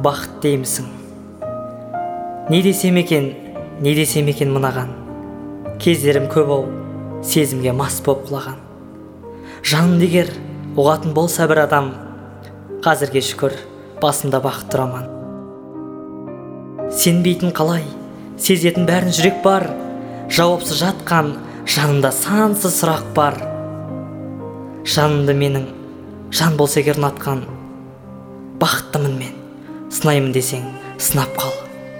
бақыт деймісің? Не десем екен мынаған? Кездерім көп ау, сезімге мас боп құлаған. Жанымды егер ұғатын болса бір адам, қазірге шүкір, басымда бақыт тұраман. Сенбейтін қалай, сезетін бәрін жүрек бар, жауапсыз жатқан жанымда сансыз сұрақ бар. Жанымды менің жан болса егер ұнатқан, бақыттымын мен, сынаймын десең сынап қал.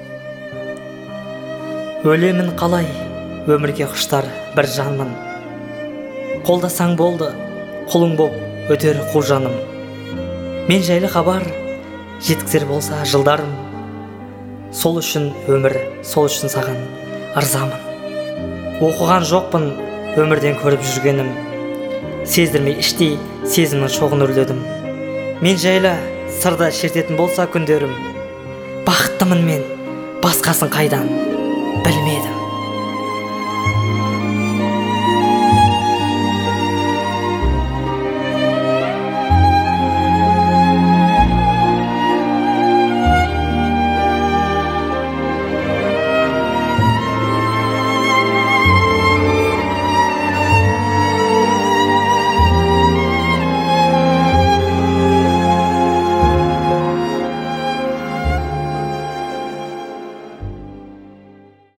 Өлемін қалай, өмірге құштар бір жанмын. Қолдасаң болды, құлың боп өтер қу жаным. Мен жайлы хабар жеткізер болса жылдарым. Сол үшін өмір, сол үшін саған ырзамын. Оқыған жоқпын өмірден көріп жүргенім. Сездірмей іштей сезімнің шоғын үрледім. Мен жайлы сырда шертетін болса күндерім, бақыттымын мен, басқасын қайдан білмедім.